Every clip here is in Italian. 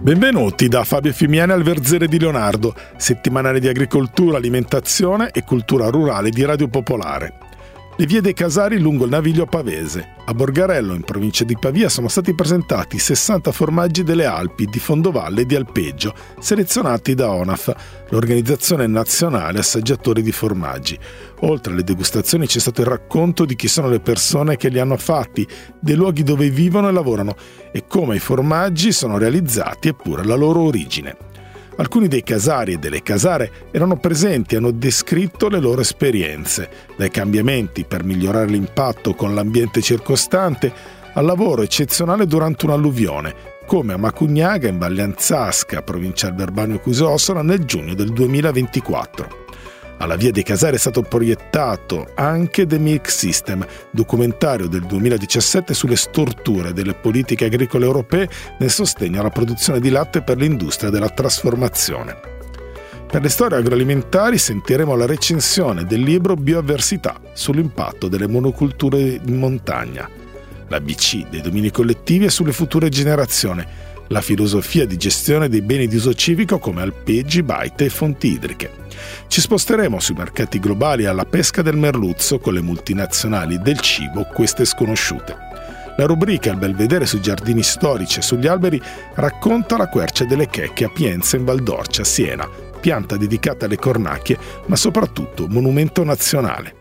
Benvenuti da Fabio Fimiani al Verzere di Leonardo, settimanale di agricoltura, alimentazione e cultura rurale di Radio Popolare. Le vie dei Casari lungo il Naviglio Pavese. A Borgarello, in provincia di Pavia, sono stati presentati 60 formaggi delle Alpi, di Fondovalle e di Alpeggio, selezionati da ONAF, l'Organizzazione Nazionale Assaggiatori di Formaggi. Oltre alle degustazioni c'è stato il racconto di chi sono le persone che li hanno fatti, dei luoghi dove vivono e lavorano e come i formaggi sono realizzati e pure la loro origine. Alcuni dei casari e delle casare erano presenti e hanno descritto le loro esperienze, dai cambiamenti per migliorare l'impatto con l'ambiente circostante al lavoro eccezionale durante un'alluvione, come a Macugnaga in Valle Anzasca, provincia Alberbanio Cusossola, nel giugno del 2024. Alla Via dei Casari è stato proiettato anche The Milk System, documentario del 2017 sulle storture delle politiche agricole europee nel sostegno alla produzione di latte per l'industria della trasformazione. Per le storie agroalimentari sentiremo la recensione del libro Bioavversità sull'impatto delle monoculture in montagna, l'ABC dei domini collettivi e sulle future generazioni, la filosofia di gestione dei beni di uso civico come alpeggi, baite e fonti idriche. Ci sposteremo sui mercati globali alla pesca del merluzzo con le multinazionali del cibo, queste sconosciute. La rubrica Il Belvedere sui giardini storici e sugli alberi racconta la quercia delle checche a Pienza in Val d'Orcia, Siena, pianta dedicata alle cornacchie, ma soprattutto monumento nazionale.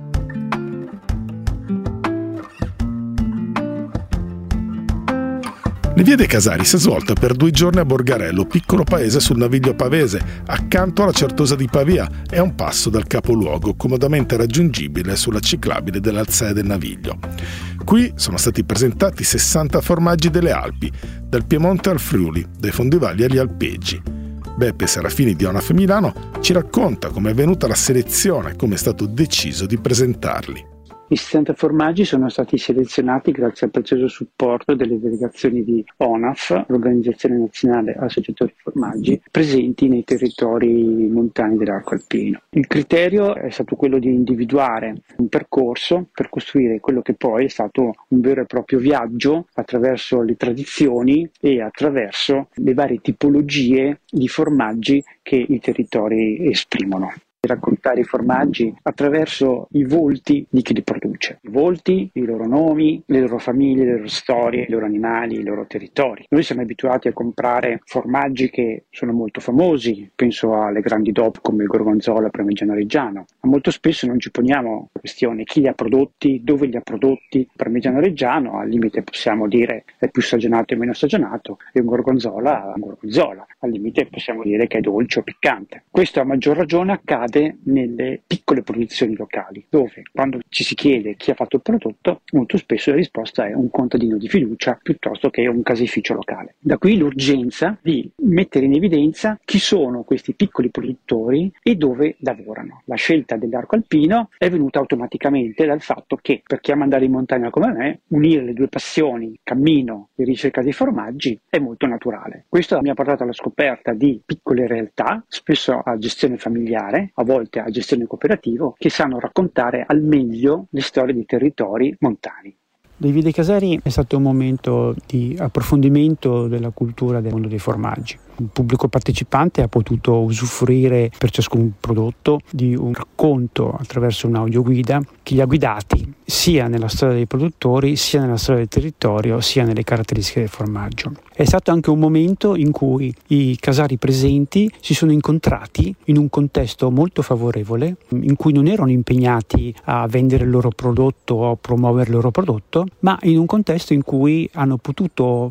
Le Vie dei Casari si è svolta per 2 giorni a Borgarello, piccolo paese sul Naviglio Pavese, accanto alla Certosa di Pavia, e a un passo dal capoluogo, comodamente raggiungibile sulla ciclabile dell'Alzea del Naviglio. Qui sono stati presentati 60 formaggi delle Alpi, dal Piemonte al Friuli, dai Fondovalli agli Alpeggi. Beppe Serafini di ONAF Milano ci racconta come è avvenuta la selezione e come è stato deciso di presentarli. I 60 formaggi sono stati selezionati grazie al prezioso supporto delle delegazioni di ONAF, l'Organizzazione Nazionale Assaggiatori Formaggi, presenti nei territori montani dell'arco alpino. Il criterio è stato quello di individuare un percorso per costruire quello che poi è stato un vero e proprio viaggio attraverso le tradizioni e attraverso le varie tipologie di formaggi che i territori esprimono. Raccontare i formaggi attraverso i volti di chi li produce. I volti, i loro nomi, le loro famiglie, le loro storie, i loro animali, i loro territori. Noi siamo abituati a comprare formaggi che sono molto famosi, penso alle grandi DOP come il Gorgonzola, Parmigiano Reggiano, ma molto spesso non ci poniamo la questione chi li ha prodotti, dove li ha prodotti. Parmigiano Reggiano al limite possiamo dire è più stagionato e meno stagionato, e un Gorgonzola, al limite possiamo dire che è dolce o piccante. Questo a maggior ragione accade nelle piccole produzioni locali, dove quando ci si chiede chi ha fatto il prodotto, molto spesso la risposta è un contadino di fiducia piuttosto che un caseificio locale. Da qui l'urgenza di mettere in evidenza chi sono questi piccoli produttori e dove lavorano. La scelta dell'arco alpino è venuta automaticamente dal fatto che, per chi ama andare in montagna come me, unire le due passioni, cammino e ricerca dei formaggi, è molto naturale. Questo mi ha portato alla scoperta di piccole realtà, spesso a gestione familiare, a volte a gestione cooperativa, che sanno raccontare al meglio le storie dei territori montani. Le Vie dei Casari è stato un momento di approfondimento della cultura del mondo dei formaggi. Il pubblico partecipante ha potuto usufruire per ciascun prodotto di un racconto attraverso un'audioguida che li ha guidati sia nella storia dei produttori, sia nella storia del territorio, sia nelle caratteristiche del formaggio. È stato anche un momento in cui i casari presenti si sono incontrati in un contesto molto favorevole, in cui non erano impegnati a vendere il loro prodotto o a promuovere il loro prodotto, ma in un contesto in cui hanno potuto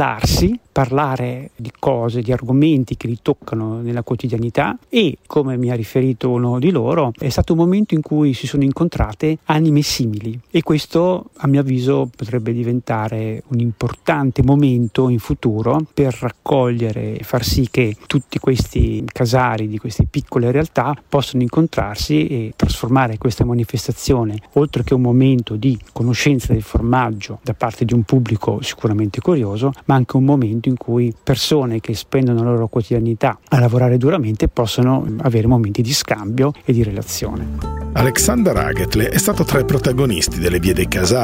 parlare di cose, di argomenti che li toccano nella quotidianità, e, come mi ha riferito uno di loro, è stato un momento in cui si sono incontrate anime simili, e questo a mio avviso potrebbe diventare un importante momento in futuro per raccogliere e far sì che tutti questi casari di queste piccole realtà possano incontrarsi e trasformare questa manifestazione, oltre che un momento di conoscenza del formaggio da parte di un pubblico sicuramente curioso, ma anche un momento in cui persone che spendono la loro quotidianità a lavorare duramente possono avere momenti di scambio e di relazione. Alexander Agetle è stato tra i protagonisti delle Vie dei Casari.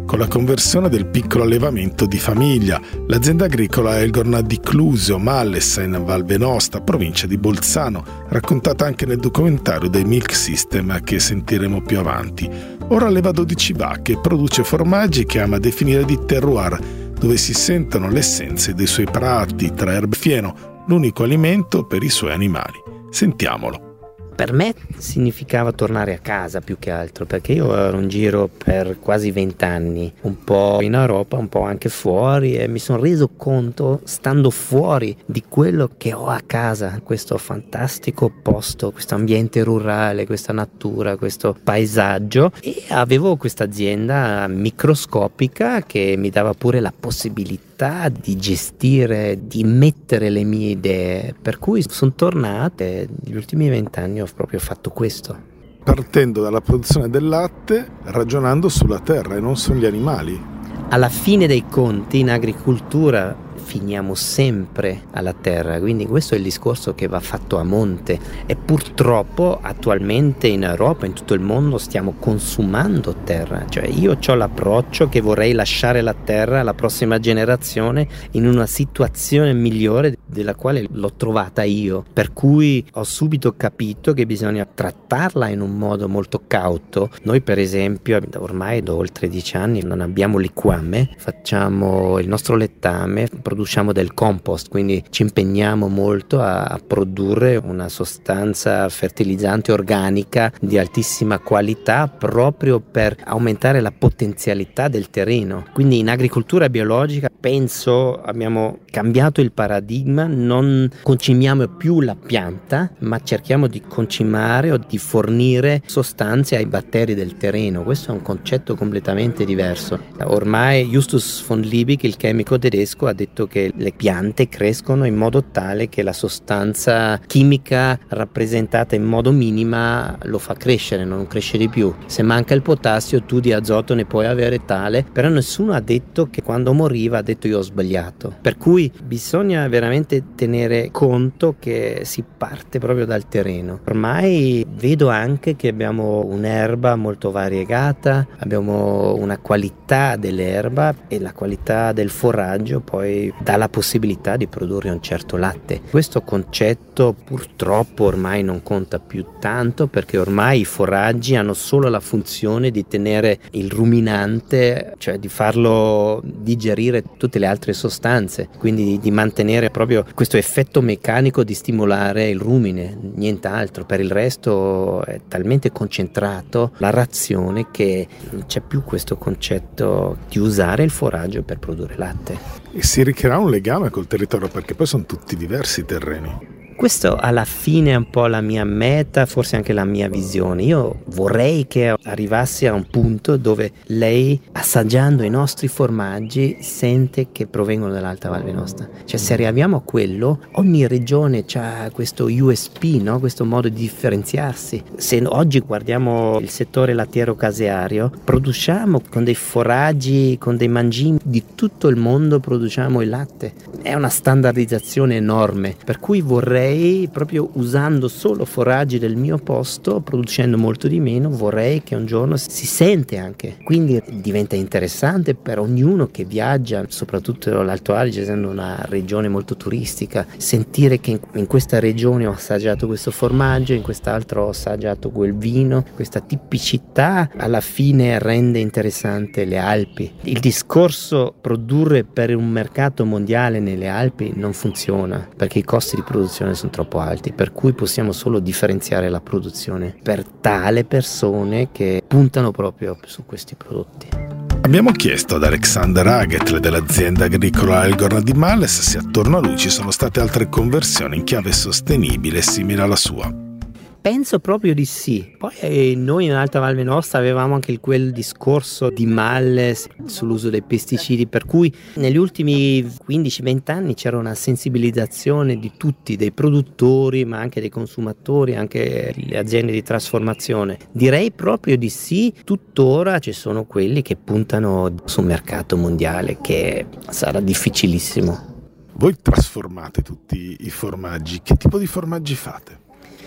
con la conversione del piccolo allevamento di famiglia. L'azienda agricola Elgorna di Clusio, Mallessa, in Val Venosta, provincia di Bolzano, raccontata anche nel documentario dei Milk System che sentiremo più avanti. Ora alleva 12 vacche e produce formaggi che ama definire di terroir, dove si sentono le essenze dei suoi prati tra erbe e fieno, l'unico alimento per i suoi animali. Sentiamolo. Per me significava tornare a casa più che altro, perché io ero in giro per quasi 20 anni, un po' in Europa, un po' anche fuori, e mi sono reso conto, stando fuori, di quello che ho a casa, questo fantastico posto, questo ambiente rurale, questa natura, questo paesaggio, e avevo questa azienda microscopica che mi dava pure la possibilità di gestire, di mettere le mie idee, per cui sono tornate. Negli ultimi 20 anni ho proprio fatto questo. Partendo dalla produzione del latte, ragionando sulla terra e non sugli animali. Alla fine dei conti in agricoltura finiamo sempre alla terra, quindi questo è il discorso che va fatto a monte, e purtroppo attualmente in Europa, in tutto il mondo, stiamo consumando terra. Cioè io ho l'approccio che vorrei lasciare la terra alla prossima generazione in una situazione migliore della quale l'ho trovata io, per cui ho subito capito che bisogna trattarla in un modo molto cauto. Noi per esempio ormai da oltre 10 anni non abbiamo liquame, facciamo il nostro lettame, produciamo del compost, quindi ci impegniamo molto a produrre una sostanza fertilizzante organica di altissima qualità proprio per aumentare la potenzialità del terreno. Quindi in agricoltura biologica penso abbiamo cambiato il paradigma, non concimiamo più la pianta, ma cerchiamo di concimare o di fornire sostanze ai batteri del terreno. Questo è un concetto completamente diverso. Ormai Justus von Liebig, il chimico tedesco, ha detto che le piante crescono in modo tale che la sostanza chimica rappresentata in modo minima lo fa crescere, non cresce di più. Se manca il potassio tu di azoto ne puoi avere tale, però nessuno ha detto che quando moriva ha detto io ho sbagliato. Per cui bisogna veramente tenere conto che si parte proprio dal terreno. Ormai vedo anche che abbiamo un'erba molto variegata, abbiamo una qualità dell'erba e la qualità del foraggio poi dà la possibilità di produrre un certo latte. Questo concetto purtroppo ormai non conta più tanto, perché ormai i foraggi hanno solo la funzione di tenere il ruminante, cioè di farlo digerire tutte le altre sostanze, quindi di mantenere proprio questo effetto meccanico di stimolare il rumine, nient'altro. Per il resto è talmente concentrato la razione che non c'è più questo concetto di usare il foraggio per produrre latte. E si ricreerà un legame col territorio, perché poi sono tutti diversi i terreni. Questo alla fine è un po' la mia meta, forse anche la mia visione. Io vorrei che arrivassi a un punto dove lei, assaggiando i nostri formaggi, sente che provengono dall'Alta Val Venosta. Cioè se arriviamo a quello, ogni regione ha questo USP, no? Questo modo di differenziarsi. Se oggi guardiamo il settore lattiero caseario, produciamo con dei foraggi, con dei mangimi di tutto il mondo, produciamo il latte. È una standardizzazione enorme, per cui vorrei, proprio usando solo foraggi del mio posto, producendo molto di meno, vorrei che un giorno si sente anche. Quindi diventa interessante per ognuno che viaggia, soprattutto l'Alto Adige, essendo una regione molto turistica, sentire che in questa regione ho assaggiato questo formaggio, in quest'altro ho assaggiato quel vino. Questa tipicità alla fine rende interessante le Alpi. Il discorso produrre per un mercato mondiale nelle Alpi non funziona, perché i costi di produzione sono troppo alti, per cui possiamo solo differenziare la produzione per tale persone che puntano proprio su questi prodotti. Abbiamo chiesto ad Alexander Hagetl dell'azienda agricola Elgorna di Mallessa se attorno a lui ci sono state altre conversioni in chiave sostenibile simile alla sua. Penso proprio di sì. Poi noi in Alta Val Venosta avevamo anche quel discorso di Malles sull'uso dei pesticidi, per cui negli ultimi 15-20 anni c'era una sensibilizzazione di tutti, dei produttori ma anche dei consumatori, anche le aziende di trasformazione. Direi proprio di sì. Tuttora ci sono quelli che puntano sul mercato mondiale, che sarà difficilissimo. Voi trasformate tutti i formaggi, che tipo di formaggi fate?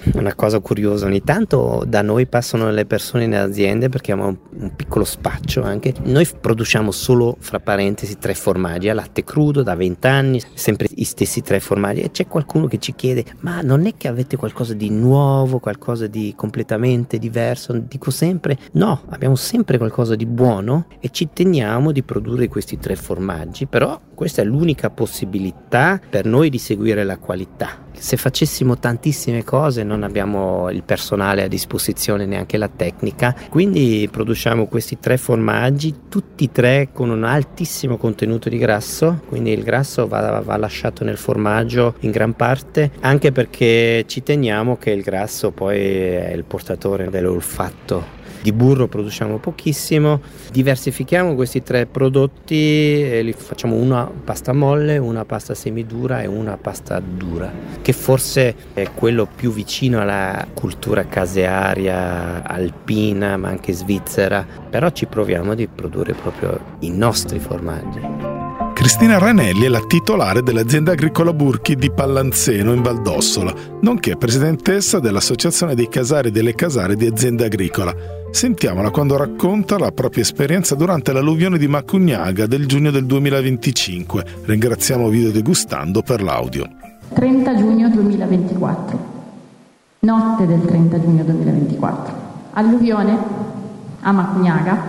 una cosa curiosa, ogni tanto da noi passano le persone in aziende perché abbiamo un piccolo spaccio anche. Noi produciamo solo, fra parentesi, 3 formaggi a latte crudo da 20 anni, sempre gli stessi 3 formaggi, e c'è qualcuno che ci chiede: ma non è che avete qualcosa di nuovo, qualcosa di completamente diverso? Dico sempre no, abbiamo sempre qualcosa di buono e ci teniamo di produrre questi 3 formaggi, però questa è l'unica possibilità per noi di seguire la qualità. Se facessimo tantissime cose non abbiamo il personale a disposizione, neanche la tecnica, quindi produciamo questi 3 formaggi, tutti 3 con un altissimo contenuto di grasso, quindi il grasso va lasciato nel formaggio in gran parte, anche perché ci teniamo che il grasso poi è il portatore dell'olfatto. Di burro produciamo pochissimo, diversifichiamo questi 3 prodotti e li facciamo: una pasta molle, una pasta semidura e una pasta dura, che forse è quello più vicino alla cultura casearia alpina ma anche svizzera, però ci proviamo di produrre proprio i nostri formaggi. Cristina Ranelli è la titolare dell'azienda agricola Burchi di Pallanzeno in Valdossola, nonché presidentessa dell'Associazione dei Casari e delle Casare di Azienda Agricola. Sentiamola quando racconta la propria esperienza durante l'alluvione di Macugnaga del giugno del 2025. Ringraziamo Video Degustando per l'audio. 30 giugno 2024, notte del 30 giugno 2024, alluvione a Macugnaga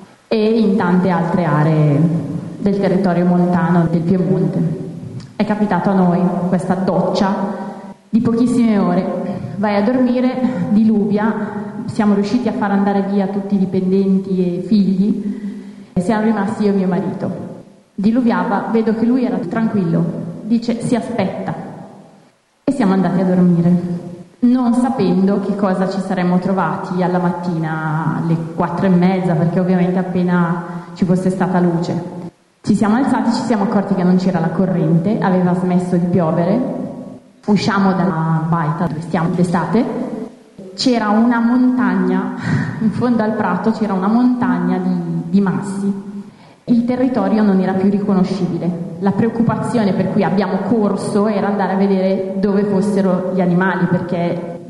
e in tante altre aree del territorio montano del Piemonte. È capitato a noi questa doccia di pochissime ore, vai a dormire, diluvia, siamo riusciti a far andare via tutti i dipendenti e figli e siamo rimasti io e mio marito. Diluviava, vedo che lui era tranquillo, dice si aspetta, e siamo andati a dormire, non sapendo che cosa ci saremmo trovati alla mattina alle 4:30, perché ovviamente appena ci fosse stata luce. Ci siamo alzati, ci siamo accorti che non c'era la corrente, aveva smesso di piovere, usciamo dalla baita dove stiamo d'estate, c'era una montagna, in fondo al prato c'era una montagna di massi, il territorio non era più riconoscibile. La preoccupazione per cui abbiamo corso era andare a vedere dove fossero gli animali, perché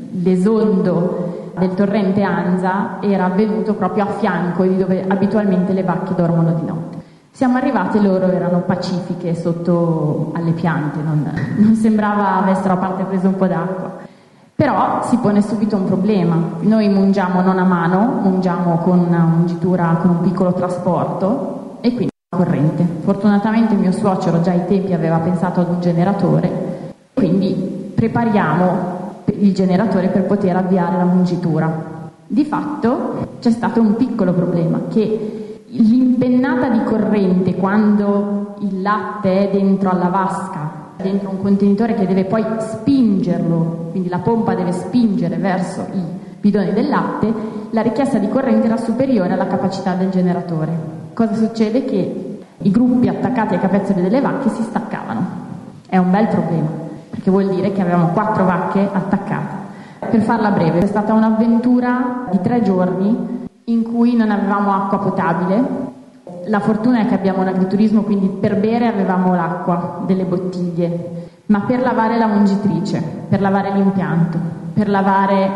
l'esondo del torrente Anza era avvenuto proprio a fianco di dove abitualmente le vacche dormono di notte. Siamo arrivate, loro erano pacifiche sotto alle piante, non sembrava avessero a parte preso un po' d'acqua. Però si pone subito un problema. Noi mungiamo non a mano, mungiamo con una mungitura, con un piccolo trasporto e quindi corrente. Fortunatamente mio suocero già ai tempi aveva pensato ad un generatore, quindi prepariamo il generatore per poter avviare la mungitura. Di fatto c'è stato un piccolo problema, che l'impennata di corrente quando il latte è dentro alla vasca, dentro un contenitore che deve poi spingerlo, quindi la pompa deve spingere verso i bidoni del latte, la richiesta di corrente era superiore alla capacità del generatore. Cosa succede? Che i gruppi attaccati ai capezzoli delle vacche si staccavano. È un bel problema, perché vuol dire che avevamo 4 vacche attaccate. Per farla breve, è stata un'avventura di 3 giorni in cui non avevamo acqua potabile. La fortuna è che abbiamo un agriturismo, quindi per bere avevamo l'acqua delle bottiglie, ma per lavare la mungitrice, per lavare l'impianto, per lavare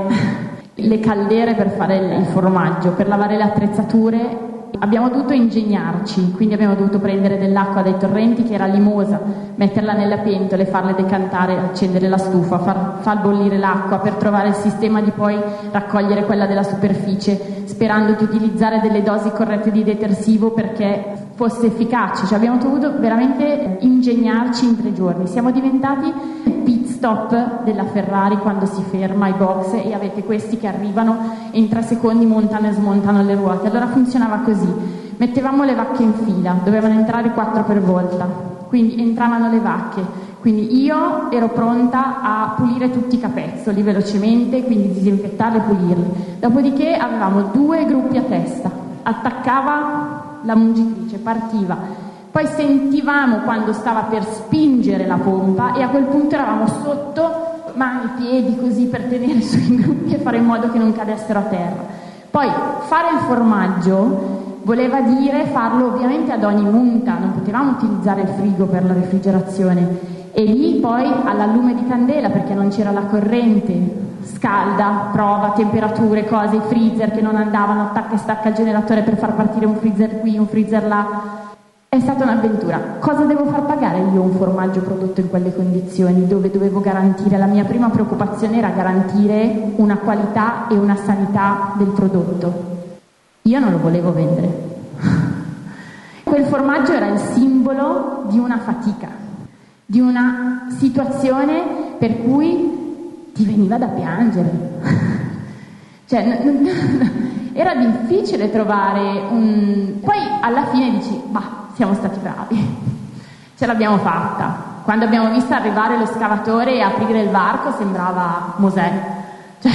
le caldere per fare il formaggio, per lavare le attrezzature, abbiamo dovuto ingegnarci, quindi abbiamo dovuto prendere dell'acqua dai torrenti che era limosa, metterla nelle pentole, farle decantare, accendere la stufa, far bollire l'acqua per trovare il sistema di poi raccogliere quella della superficie, sperando di utilizzare delle dosi corrette di detersivo perché fosse efficace. Cioè abbiamo dovuto veramente ingegnarci in 3 giorni. Siamo diventati pit stop della Ferrari quando si ferma ai box e avete questi che arrivano e in 3 secondi montano e smontano le ruote. Allora funzionava così: mettevamo le vacche in fila, dovevano entrare 4 per volta, quindi entravano le vacche, quindi io ero pronta a pulire tutti i capezzoli velocemente, quindi disinfettarli e pulirli. Dopodiché avevamo 2 gruppi a testa, attaccava la mungitrice, partiva, poi sentivamo quando stava per spingere la pompa e a quel punto eravamo sotto, mani, piedi, così per tenere sui gruppi e fare in modo che non cadessero a terra. Poi fare il formaggio voleva dire farlo ovviamente ad ogni munta, non potevamo utilizzare il frigo per la refrigerazione, e lì poi alla lume di candela, perché non c'era la corrente, scalda, prova, temperature, cose, i freezer che non andavano, attacca e stacca il generatore per far partire un freezer qui, un freezer là. È stata un'avventura. Cosa devo far pagare io un formaggio prodotto in quelle condizioni, dove dovevo garantire, la mia prima preoccupazione era garantire una qualità e una sanità del prodotto. Io non lo volevo vendere. Quel formaggio era il simbolo di una fatica, di una situazione per cui ti veniva da piangere. Cioè, era difficile trovare un... Poi alla fine dici, siamo stati bravi, ce l'abbiamo fatta. Quando abbiamo visto arrivare lo scavatore e aprire il varco sembrava Mosè, cioè,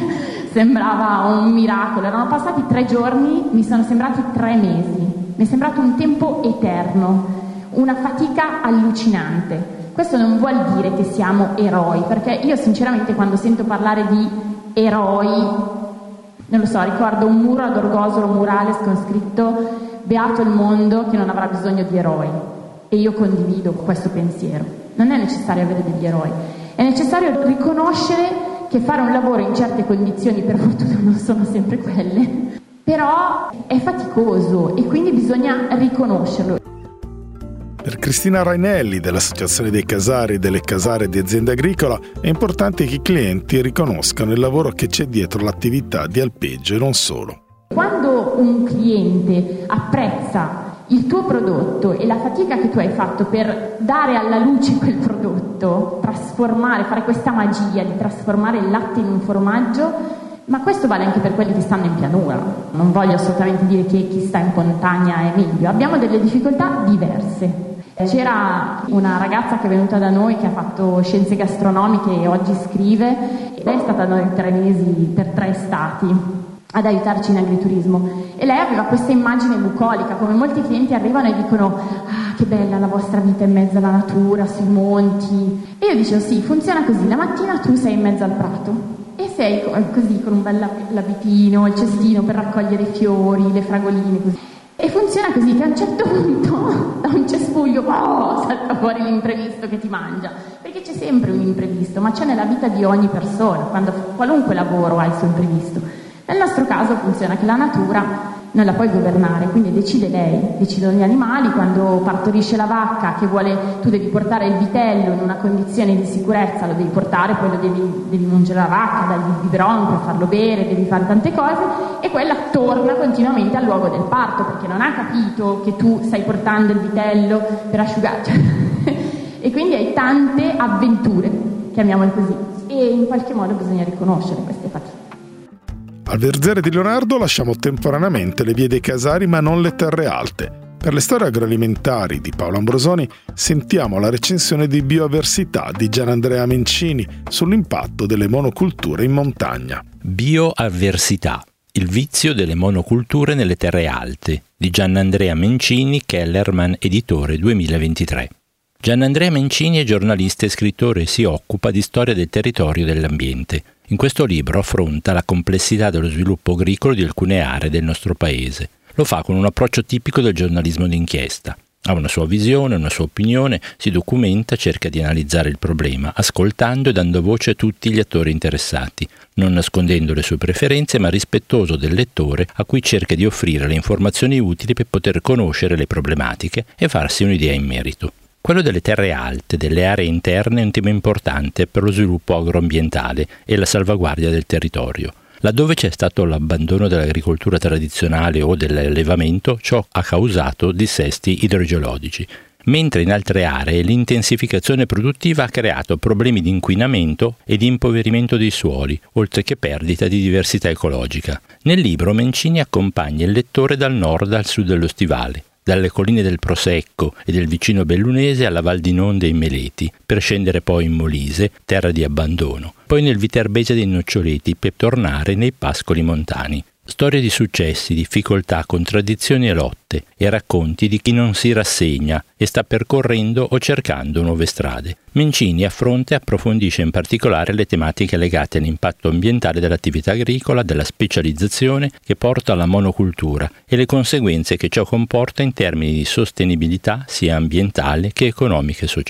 sembrava un miracolo. Erano passati 3 giorni, mi sono sembrati 3 mesi, mi è sembrato un tempo eterno, una fatica allucinante. Questo non vuol dire che siamo eroi, perché io sinceramente quando sento parlare di eroi, non lo so, ricordo un muro ad Orgosolo, un murales con scritto beato il mondo che non avrà bisogno di eroi, e io condivido questo pensiero. Non è necessario avere degli eroi, è necessario riconoscere che fare un lavoro in certe condizioni, per fortuna non sono sempre quelle, però è faticoso e quindi bisogna riconoscerlo. Per Cristina Rainelli dell'Associazione dei Casari e delle Casare di Azienda Agricola è importante che i clienti riconoscano il lavoro che c'è dietro l'attività di alpeggio e non solo. Quando un cliente apprezza il tuo prodotto e la fatica che tu hai fatto per dare alla luce quel prodotto, trasformare, fare questa magia di trasformare il latte in un formaggio, ma questo vale anche per quelli che stanno in pianura. Non voglio assolutamente dire che chi sta in montagna è meglio, abbiamo delle difficoltà diverse. C'era una ragazza che è venuta da noi che ha fatto scienze gastronomiche e oggi scrive, e lei è stata da noi 3 mesi per 3 stati ad aiutarci in agriturismo, e lei aveva questa immagine bucolica, come molti clienti arrivano e dicono che bella la vostra vita in mezzo alla natura, sui monti, e io dicevo sì, funziona così, la mattina tu sei in mezzo al prato e sei così con un bel abitino, il cestino per raccogliere i fiori, le fragoline, così. E funziona così che a un certo punto da un cespuglio salta fuori l'imprevisto che ti mangia, perché c'è sempre un imprevisto, ma c'è nella vita di ogni persona, quando qualunque lavoro ha il suo imprevisto. Nel nostro caso funziona che la natura non la puoi governare, quindi decide lei, decidono gli animali. Quando partorisce la vacca che vuole, tu devi portare il vitello in una condizione di sicurezza, lo devi portare, poi lo devi mungere la vacca, dargli il biberon per farlo bere, devi fare tante cose, e quella torna continuamente al luogo del parto, perché non ha capito che tu stai portando il vitello per asciugare. E quindi hai tante avventure, chiamiamole così, e in qualche modo bisogna riconoscere queste fatiche. Al Verzere di Leonardo lasciamo temporaneamente le vie dei Casari ma non le terre alte. Per le storie agroalimentari di Paolo Ambrosoni sentiamo la recensione di Bioavversità di Gianandrea Mencini sull'impatto delle monoculture in montagna. Bioavversità, il vizio delle monoculture nelle terre alte di Gianandrea Mencini, Kellerman, editore 2023. Gianandrea Mencini è giornalista e scrittore e si occupa di storia del territorio e dell'ambiente. In questo libro affronta la complessità dello sviluppo agricolo di alcune aree del nostro paese. Lo fa con un approccio tipico del giornalismo d'inchiesta. Ha una sua visione, una sua opinione, si documenta, cerca di analizzare il problema, ascoltando e dando voce a tutti gli attori interessati, non nascondendo le sue preferenze, ma rispettoso del lettore a cui cerca di offrire le informazioni utili per poter conoscere le problematiche e farsi un'idea in merito. Quello delle terre alte, delle aree interne, è un tema importante per lo sviluppo agroambientale e la salvaguardia del territorio. Laddove c'è stato l'abbandono dell'agricoltura tradizionale o dell'allevamento, ciò ha causato dissesti idrogeologici, mentre in altre aree l'intensificazione produttiva ha creato problemi di inquinamento e di impoverimento dei suoli, oltre che perdita di diversità ecologica. Nel libro Mencini accompagna il lettore dal nord al sud dello Stivale, dalle colline del Prosecco e del vicino Bellunese alla Val di Nonde e Meleti, per scendere poi in Molise, terra di abbandono, poi nel Viterbese dei Noccioleti per tornare nei pascoli montani. Storie di successi, difficoltà, contraddizioni e lotte, e racconti di chi non si rassegna e sta percorrendo o cercando nuove strade. Mencini affronta e approfondisce in particolare le tematiche legate all'impatto ambientale dell'attività agricola, della specializzazione che porta alla monocultura e le conseguenze che ciò comporta in termini di sostenibilità sia ambientale che economica e sociale.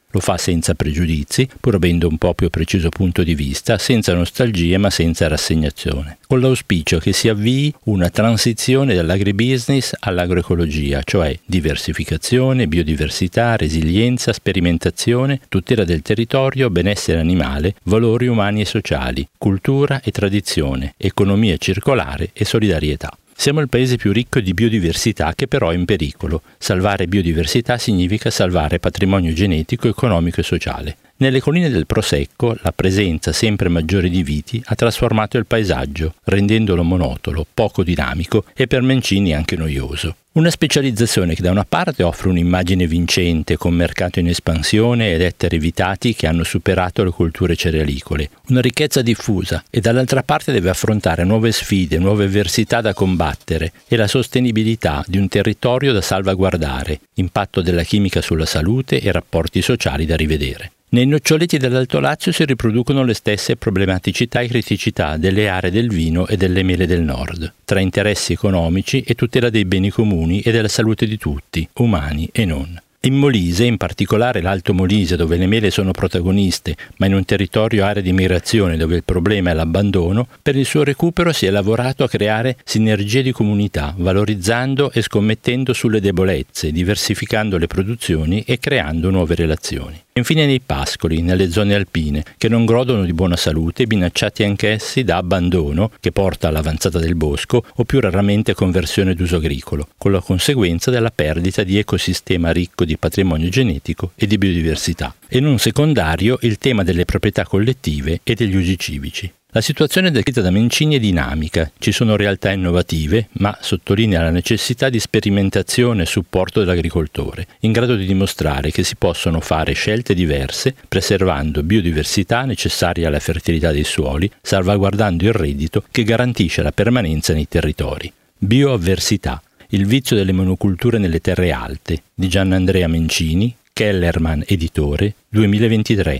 Lo fa senza pregiudizi, pur avendo un proprio preciso punto di vista, senza nostalgie ma senza rassegnazione, con l'auspicio che si avvii una transizione dall'agribusiness all'agroecologia, cioè diversificazione, biodiversità, resilienza, sperimentazione, tutela del territorio, benessere animale, valori umani e sociali, cultura e tradizione, economia circolare e solidarietà. Siamo il paese più ricco di biodiversità che però è in pericolo. Salvare biodiversità significa salvare patrimonio genetico, economico e sociale. Nelle colline del Prosecco la presenza sempre maggiore di viti ha trasformato il paesaggio, rendendolo monotono, poco dinamico e per Mencini anche noioso. Una specializzazione che da una parte offre un'immagine vincente con mercato in espansione ed ettari vitati che hanno superato le colture cerealicole, una ricchezza diffusa, e dall'altra parte deve affrontare nuove sfide, nuove avversità da combattere e la sostenibilità di un territorio da salvaguardare, impatto della chimica sulla salute e rapporti sociali da rivedere. Nei noccioletti dell'Alto Lazio si riproducono le stesse problematicità e criticità delle aree del vino e delle mele del nord, tra interessi economici e tutela dei beni comuni e della salute di tutti, umani e non. In Molise, in particolare l'Alto Molise dove le mele sono protagoniste, ma in un territorio area di migrazione dove il problema è l'abbandono, per il suo recupero si è lavorato a creare sinergie di comunità, valorizzando e scommettendo sulle debolezze, diversificando le produzioni e creando nuove relazioni. Infine nei pascoli, nelle zone alpine, che non godono di buona salute, minacciati anch'essi da abbandono, che porta all'avanzata del bosco, o più raramente conversione d'uso agricolo, con la conseguenza della perdita di ecosistema ricco di patrimonio genetico e di biodiversità. E non secondario il tema delle proprietà collettive e degli usi civici. La situazione descritta da Mencini è dinamica, ci sono realtà innovative, ma sottolinea la necessità di sperimentazione e supporto dell'agricoltore, in grado di dimostrare che si possono fare scelte diverse, preservando biodiversità necessaria alla fertilità dei suoli, salvaguardando il reddito che garantisce la permanenza nei territori. Bioavversità, il vizio delle monoculture nelle terre alte, di Gianandrea Mencini, Kellerman editore, 2023,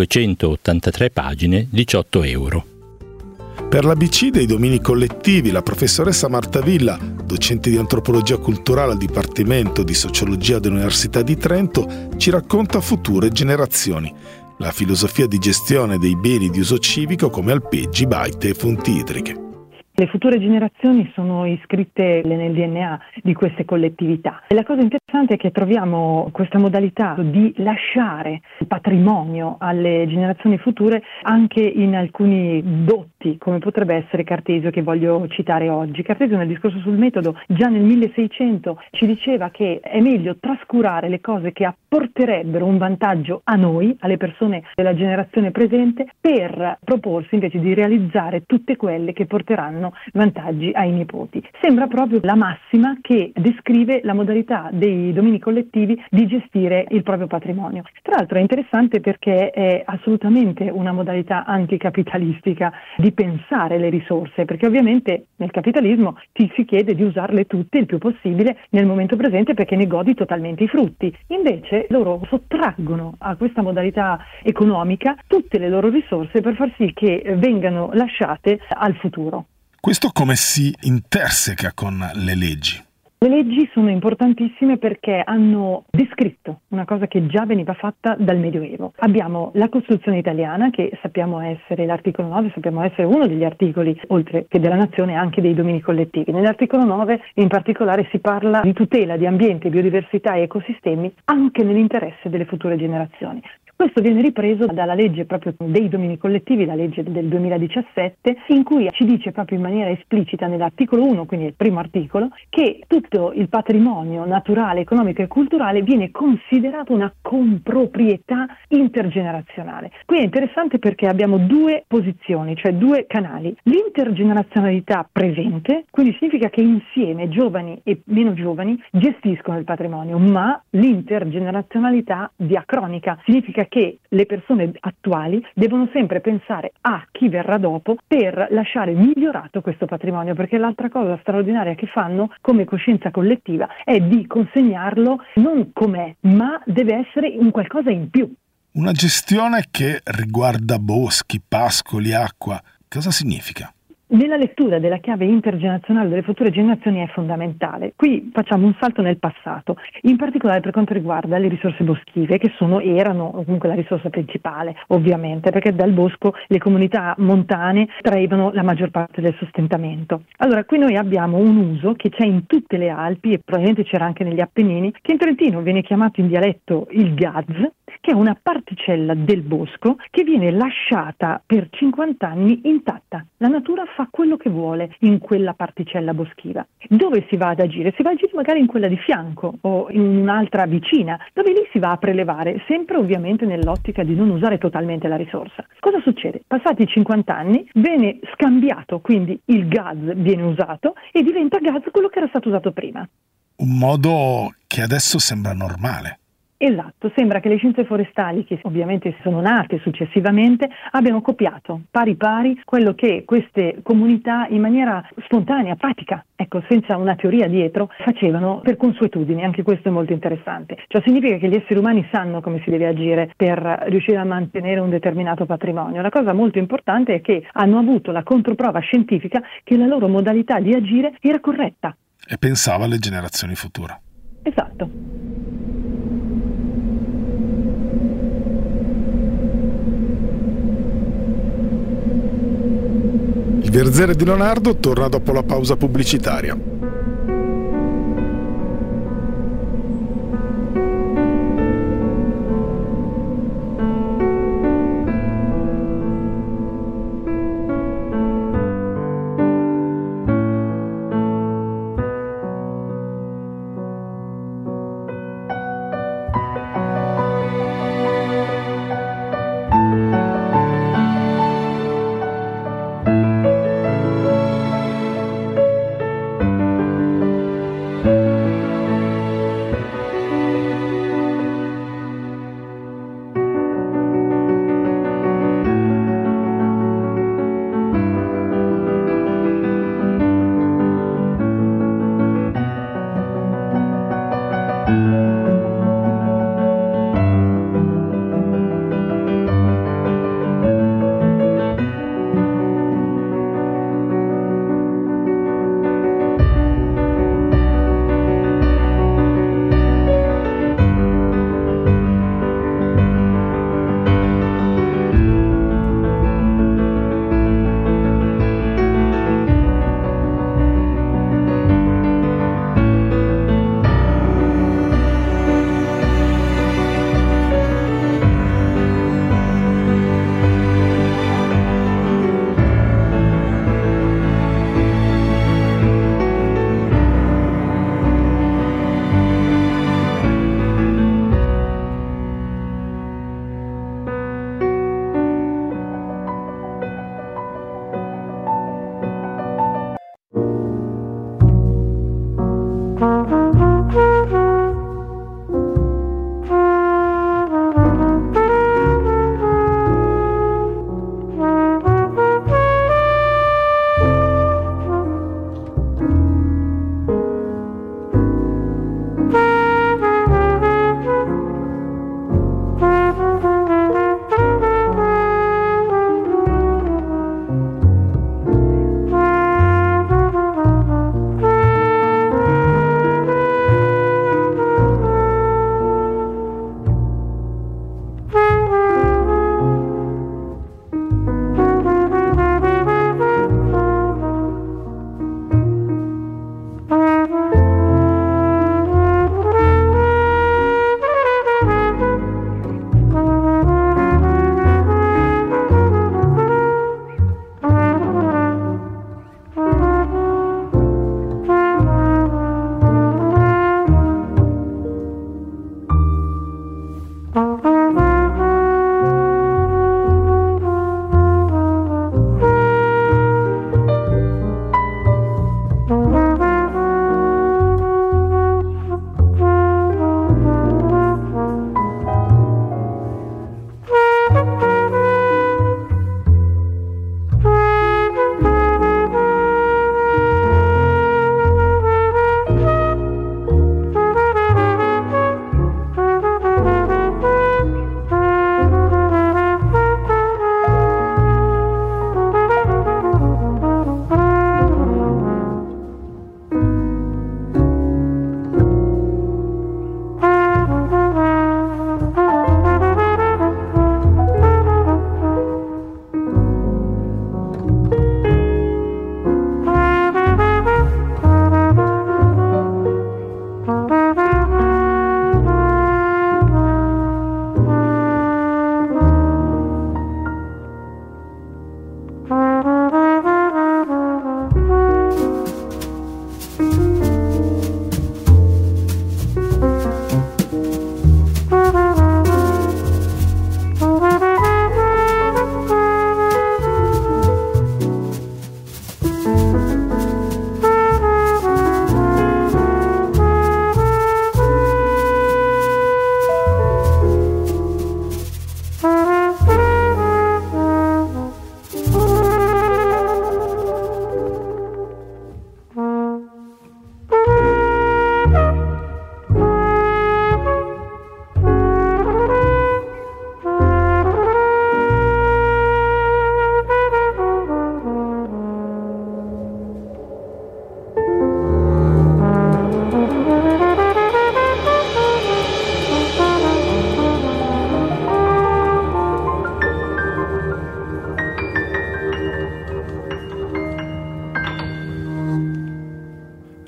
283 pagine, 18 euro. Per l'ABC dei domini collettivi, la professoressa Marta Villa, docente di antropologia culturale al Dipartimento di Sociologia dell'Università di Trento, ci racconta future generazioni, la filosofia di gestione dei beni di uso civico come alpeggi, baite e fonti idriche. Le future generazioni sono iscritte nel DNA di queste collettività. E la cosa interessante è che troviamo questa modalità di lasciare il patrimonio alle generazioni future anche in alcuni dotti, come potrebbe essere Cartesio, che voglio citare oggi. Cartesio nel discorso sul metodo già nel 1600 ci diceva che è meglio trascurare le cose che apporterebbero un vantaggio a noi, alle persone della generazione presente, per proporsi invece di realizzare tutte quelle che porteranno vantaggi ai nipoti. Sembra proprio la massima che descrive la modalità dei domini collettivi di gestire il proprio patrimonio. Tra l'altro è interessante perché è assolutamente una modalità anticapitalistica di pensare le risorse, perché ovviamente nel capitalismo ti si chiede di usarle tutte il più possibile nel momento presente perché ne godi totalmente i frutti. Invece loro sottraggono a questa modalità economica tutte le loro risorse per far sì che vengano lasciate al futuro. Questo come si interseca con le leggi? Le leggi sono importantissime perché hanno descritto una cosa che già veniva fatta dal Medioevo. Abbiamo la Costituzione italiana, che sappiamo essere l'articolo 9, sappiamo essere uno degli articoli, oltre che della nazione, anche dei domini collettivi. Nell'articolo 9 in particolare si parla di tutela di ambiente, biodiversità e ecosistemi anche nell'interesse delle future generazioni. Questo viene ripreso dalla legge proprio dei domini collettivi, la legge del 2017, in cui ci dice proprio in maniera esplicita nell'articolo 1, quindi il primo articolo, che tutto il patrimonio naturale, economico e culturale viene considerato una comproprietà intergenerazionale. Qui è interessante perché abbiamo due posizioni, cioè due canali. L'intergenerazionalità presente, quindi significa che insieme giovani e meno giovani gestiscono il patrimonio, ma l'intergenerazionalità diacronica significa che le persone attuali devono sempre pensare a chi verrà dopo per lasciare migliorato questo patrimonio, perché l'altra cosa straordinaria che fanno come coscienza collettiva è di consegnarlo non com'è, ma deve essere un qualcosa in più. Una gestione che riguarda boschi, pascoli, acqua. Cosa significa? nella lettura della chiave intergenerazionale delle future generazioni è fondamentale. Qui facciamo un salto nel passato, in particolare per quanto riguarda le risorse boschive, che erano comunque la risorsa principale, ovviamente, perché dal bosco le comunità montane traevano la maggior parte del sostentamento. Allora, qui noi abbiamo un uso che c'è in tutte le Alpi e probabilmente c'era anche negli Appennini, che in trentino viene chiamato in dialetto il gaz, che è una particella del bosco che viene lasciata per 50 anni intatta. La natura fa quello che vuole in quella particella boschiva. Dove si va ad agire? Si va ad agire magari in quella di fianco o in un'altra vicina, dove lì si va a prelevare, sempre ovviamente nell'ottica di non usare totalmente la risorsa. Cosa succede? Passati 50 anni viene scambiato, quindi il gas viene usato e diventa gas quello che era stato usato prima. Un modo che adesso sembra normale. Esatto, sembra che le scienze forestali, che ovviamente sono nate successivamente, abbiano copiato pari pari quello che queste comunità in maniera spontanea, pratica, senza una teoria dietro, facevano per consuetudine. Anche questo è molto interessante. Ciò significa che gli esseri umani sanno come si deve agire per riuscire a mantenere un determinato patrimonio. La cosa molto importante è che hanno avuto la controprova scientifica che la loro modalità di agire era corretta. E pensava alle generazioni future. Esatto. Il Verzere di Leonardo torna dopo la pausa pubblicitaria.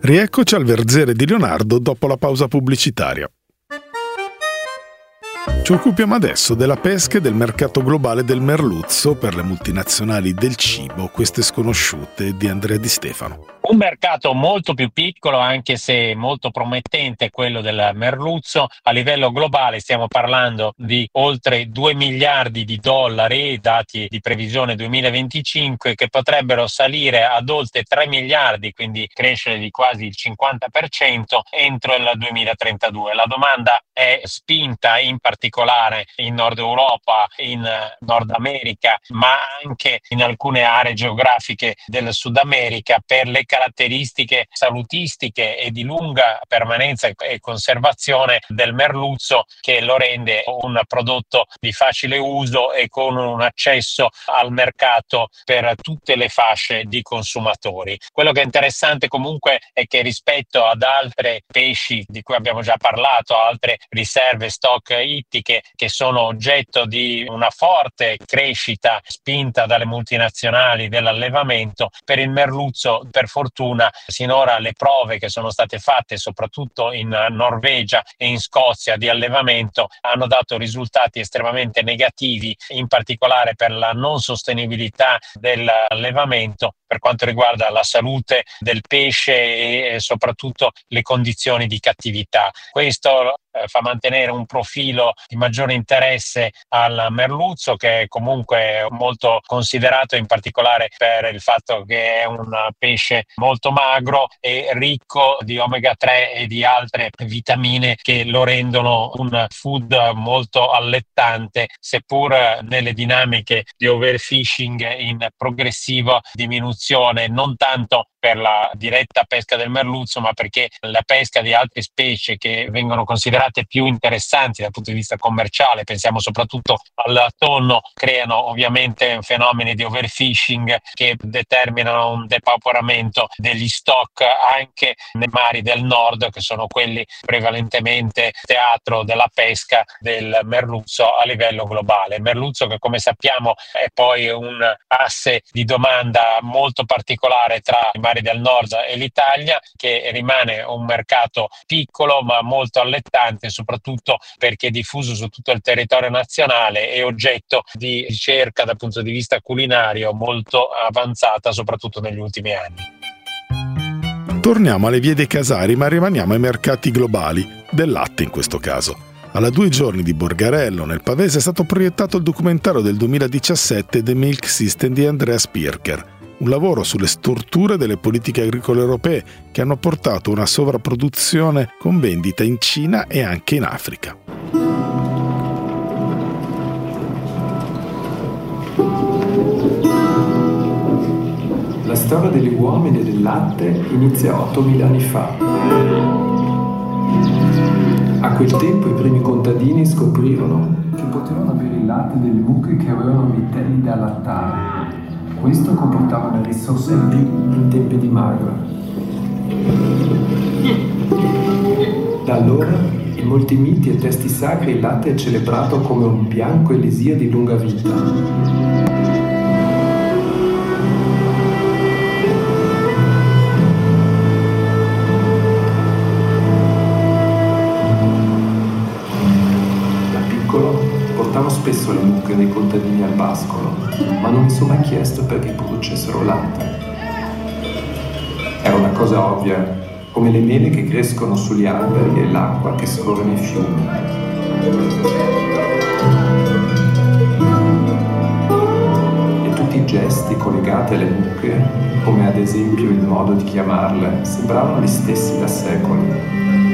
Rieccoci al Verzere di Leonardo dopo la pausa pubblicitaria. Ci occupiamo adesso della pesca e del mercato globale del merluzzo per le multinazionali del cibo, queste sconosciute, di Andrea Di Stefano. Un mercato molto più piccolo, anche se molto promettente, quello del merluzzo. A livello globale stiamo parlando di oltre 2 miliardi di dollari, dati di previsione 2025, che potrebbero salire ad oltre 3 miliardi, quindi crescere di quasi il 50% entro il 2032. La domanda è spinta in particolare in Nord Europa, in Nord America, ma anche in alcune aree geografiche del Sud America per le caratteristiche salutistiche e di lunga permanenza e conservazione del merluzzo, che lo rende un prodotto di facile uso e con un accesso al mercato per tutte le fasce di consumatori. Quello che è interessante comunque è che rispetto ad altre pesci di cui abbiamo già parlato, altre riserve stock ittiche che sono oggetto di una forte crescita spinta dalle multinazionali dell'allevamento, per il merluzzo per fortuna sinora le prove che sono state fatte soprattutto in Norvegia e in Scozia di allevamento hanno dato risultati estremamente negativi, in particolare per la non sostenibilità dell'allevamento per quanto riguarda la salute del pesce e soprattutto le condizioni di cattività. Questo fa mantenere un profilo di maggiore interesse al merluzzo, che è comunque molto considerato in particolare per il fatto che è un pesce molto magro e ricco di omega 3 e di altre vitamine che lo rendono un food molto allettante, seppur nelle dinamiche di overfishing in progressiva diminuzione, non tanto per la diretta pesca del merluzzo, ma perché la pesca di altre specie che vengono considerate più interessanti dal punto di vista commerciale, pensiamo soprattutto al tonno, creano ovviamente fenomeni di overfishing che determinano un depauperamento degli stock anche nei mari del nord, che sono quelli prevalentemente teatro della pesca del merluzzo a livello globale. Il merluzzo, che come sappiamo è poi un asse di domanda molto particolare tra i mari del nord e l'Italia, che rimane un mercato piccolo ma molto allettante, soprattutto perché è diffuso su tutto il territorio nazionale e oggetto di ricerca dal punto di vista culinario molto avanzata, soprattutto negli ultimi anni. Torniamo alle vie dei Casari, ma rimaniamo ai mercati globali, del latte in questo caso. Alla 2 giorni di Borgarello, nel Pavese, è stato proiettato il documentario del 2017 The Milk System di Andreas Pirker, un lavoro sulle storture delle politiche agricole europee che hanno portato a una sovrapproduzione con vendita in Cina e anche in Africa. La storia degli uomini e del latte inizia 8.000 anni fa. A quel tempo i primi contadini scoprirono che potevano bere il latte delle mucche che avevano vitelli da allattare. Questo comportava le risorse in tempi di magra. Da allora, in molti miti e testi sacri, il latte è celebrato come un bianco elisir di lunga vita. Da piccolo portavo spesso le mucche dei contadini al pascolo, ma non mi sono mai chiesto perché producessero latte. Era una cosa ovvia, come le mele che crescono sugli alberi e l'acqua che scorre nei fiumi. E tutti i gesti collegati alle mucche, come ad esempio il modo di chiamarle, sembravano gli stessi da secoli.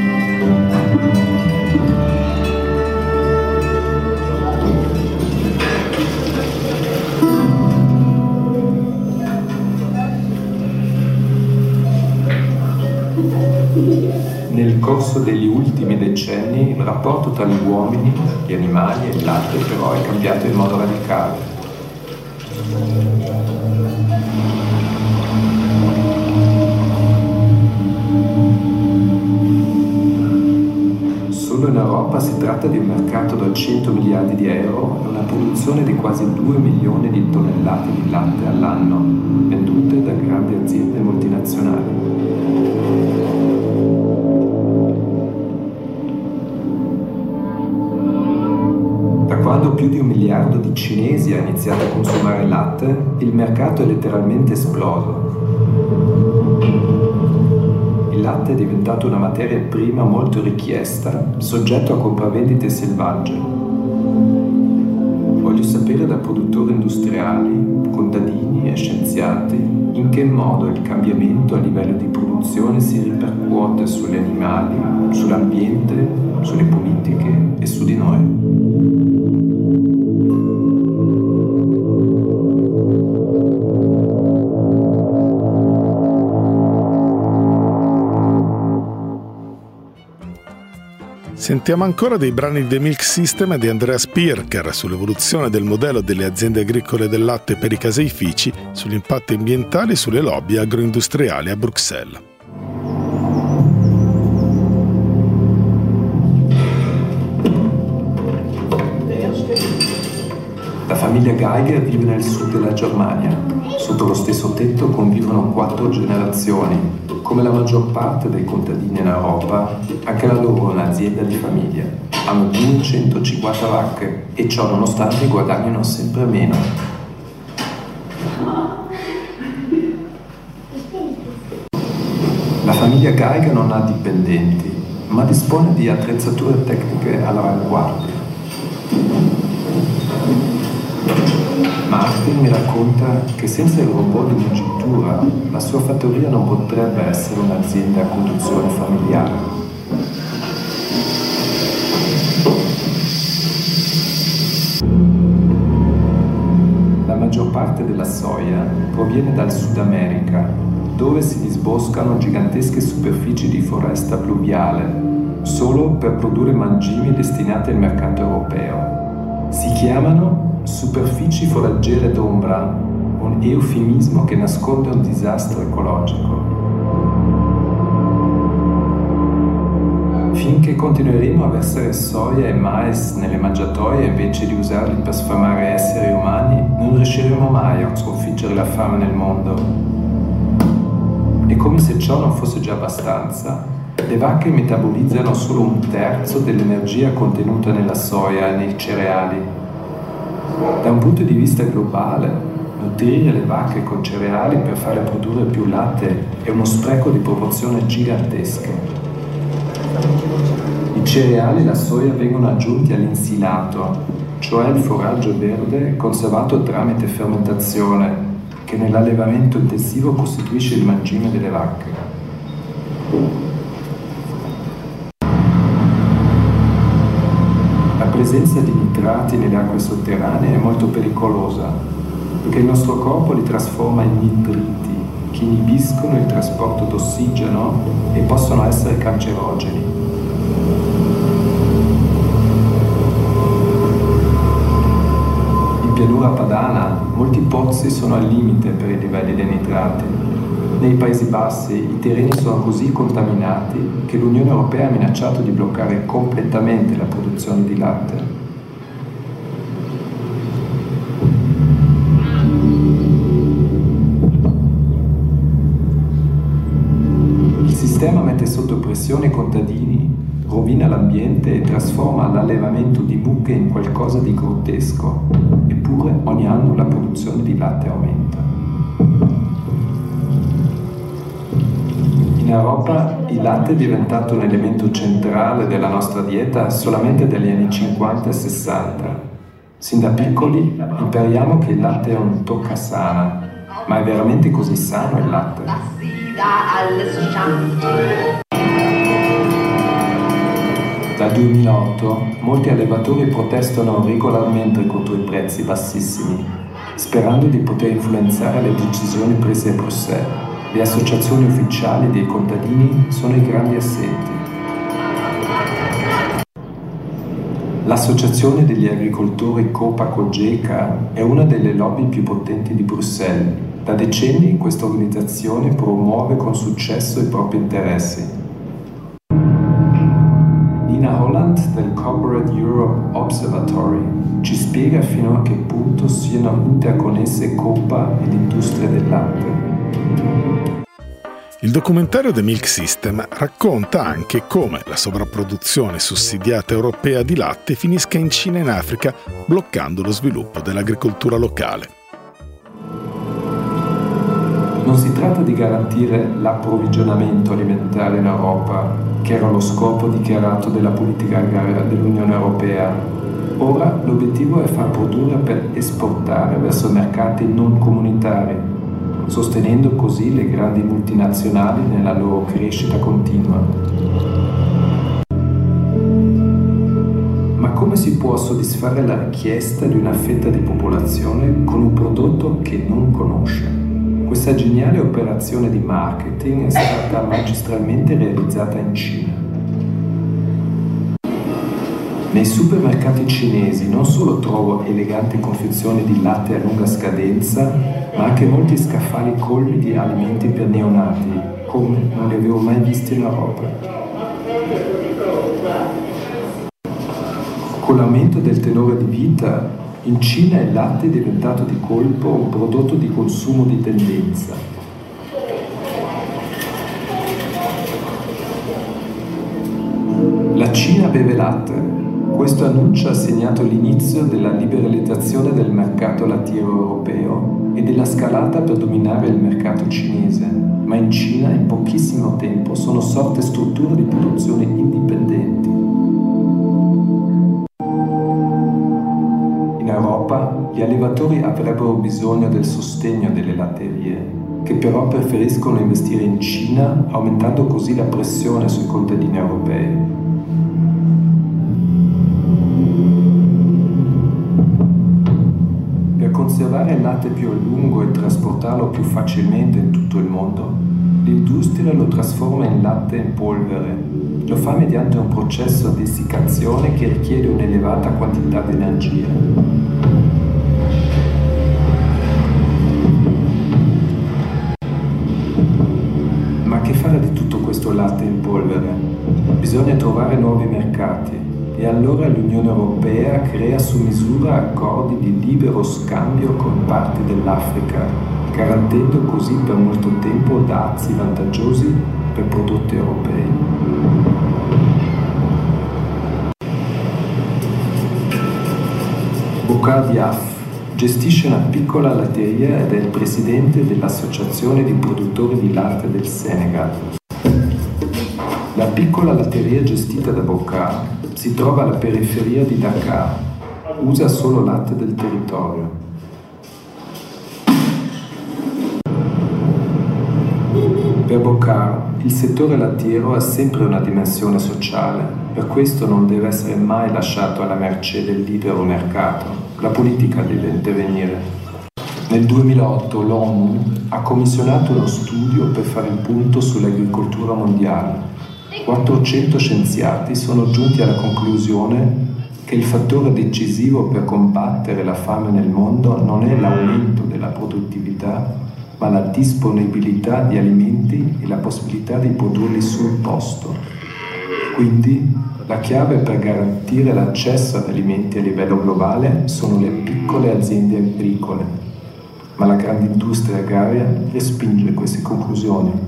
Nel corso degli ultimi decenni il rapporto tra gli uomini, gli animali e il latte però è cambiato in modo radicale. Solo in Europa si tratta di un mercato da 100 miliardi di euro e una produzione di quasi 2 milioni di tonnellate di latte all'anno, vendute da grandi aziende multinazionali. più di 1 miliardo di cinesi ha iniziato a consumare latte, il mercato è letteralmente esploso. Il latte è diventato una materia prima molto richiesta, soggetto a compravendite selvagge. Voglio sapere da produttori industriali, contadini e scienziati in che modo il cambiamento a livello di produzione si ripercuote sugli animali, sull'ambiente, sulle politiche e su di noi. Sentiamo ancora dei brani di The Milk System e di Andreas Pirker sull'evoluzione del modello delle aziende agricole del latte per i caseifici, sugli impatti ambientali e sulle lobby agroindustriali a Bruxelles. La famiglia Geiger vive nel sud della Germania. Sotto lo stesso tetto convivono 4 generazioni. Come la maggior parte dei contadini in Europa, anche la loro è un'azienda di famiglia. Hanno 250 vacche e ciò nonostante guadagnano sempre meno. La famiglia Geiger non ha dipendenti, ma dispone di attrezzature tecniche all'avanguardia. Martin mi racconta che senza il robot di mungitura la sua fattoria non potrebbe essere un'azienda a conduzione familiare. La maggior parte della soia proviene dal Sud America, dove si disboscano gigantesche superfici di foresta pluviale solo per produrre mangimi destinati al mercato europeo. Si chiamano superfici foraggere d'ombra, un eufemismo che nasconde un disastro ecologico. Finché continueremo a versare soia e mais nelle mangiatoie invece di usarli per sfamare esseri umani, non riusciremo mai a sconfiggere la fame nel mondo. E come se ciò non fosse già abbastanza, le vacche metabolizzano solo 1/3 dell'energia contenuta nella soia e nei cereali. Da un punto di vista globale, nutrire le vacche con cereali per fare produrre più latte è uno spreco di proporzioni gigantesche. I cereali e la soia vengono aggiunti all'insilato, cioè il foraggio verde conservato tramite fermentazione, che nell'allevamento intensivo costituisce il mangime delle vacche. La presenza di nitrati nelle acque sotterranee è molto pericolosa, perché il nostro corpo li trasforma in nitriti, che inibiscono il trasporto d'ossigeno e possono essere cancerogeni. In pianura padana, molti pozzi sono al limite per i livelli dei nitrati. Nei Paesi Bassi i terreni sono così contaminati che l'Unione Europea ha minacciato di bloccare completamente la produzione di latte. Il sistema mette sotto pressione i contadini, rovina l'ambiente e trasforma l'allevamento di mucche in qualcosa di grottesco, eppure ogni anno la produzione di latte aumenta. In Europa il latte è diventato un elemento centrale della nostra dieta solamente dagli anni 50 e 60. Sin da piccoli impariamo che il latte è un toccasana, ma è veramente così sano il latte? Dal 2008 molti allevatori protestano regolarmente contro i prezzi bassissimi, sperando di poter influenzare le decisioni prese a Bruxelles. Le associazioni ufficiali dei contadini sono i grandi assenti. L'associazione degli agricoltori Copa-Cogeca è una delle lobby più potenti di Bruxelles. Da decenni questa organizzazione promuove con successo i propri interessi. Nina Holland del Corporate Europe Observatory ci spiega fino a che punto siano interconnesse Copa e l'industria del latte. Il documentario The Milk System racconta anche come la sovrapproduzione sussidiata europea di latte finisca in Cina e in Africa, bloccando lo sviluppo dell'agricoltura locale. Non si tratta di garantire l'approvvigionamento alimentare in Europa, che era lo scopo dichiarato della politica agraria dell'Unione Europea. Ora l'obiettivo è far produrre per esportare verso mercati non comunitari, sostenendo così le grandi multinazionali nella loro crescita continua. Ma come si può soddisfare la richiesta di una fetta di popolazione con un prodotto che non conosce? Questa geniale operazione di marketing è stata magistralmente realizzata in Cina. Nei supermercati cinesi non solo trovo eleganti confezioni di latte a lunga scadenza, ma anche molti scaffali colmi di alimenti per neonati, come non li avevo mai visti in Europa. Con l'aumento del tenore di vita, in Cina il latte è diventato di colpo un prodotto di consumo di tendenza. La Cina beve latte. Questo annuncio ha segnato l'inizio della liberalizzazione del mercato lattiero europeo e della scalata per dominare il mercato cinese, ma in Cina in pochissimo tempo sono sorte strutture di produzione indipendenti. In Europa gli allevatori avrebbero bisogno del sostegno delle latterie, che però preferiscono investire in Cina, aumentando così la pressione sui contadini europei. Per conservare il latte più a lungo e trasportarlo più facilmente in tutto il mondo, l'industria lo trasforma in latte in polvere. Lo fa mediante un processo di essiccazione che richiede un'elevata quantità di energia. Ma che fare di tutto questo latte in polvere? Bisogna trovare nuovi mercati. E allora l'Unione Europea crea su misura accordi di libero scambio con parti dell'Africa, garantendo così per molto tempo dazi vantaggiosi per prodotti europei. Boucar Diaf gestisce una piccola latteria ed è il presidente dell'Associazione di produttori di latte del Senegal. La piccola latteria gestita da Boucar si trova alla periferia di Dakar, usa solo latte del territorio. Per Boucar il settore lattiero ha sempre una dimensione sociale, per questo non deve essere mai lasciato alla mercé del libero mercato, la politica deve intervenire. Nel 2008 l'ONU ha commissionato uno studio per fare il punto sull'agricoltura mondiale. 400 scienziati sono giunti alla conclusione che il fattore decisivo per combattere la fame nel mondo non è l'aumento della produttività, ma la disponibilità di alimenti e la possibilità di produrli sul posto. Quindi la chiave per garantire l'accesso ad alimenti a livello globale sono le piccole aziende agricole, ma la grande industria agraria respinge queste conclusioni.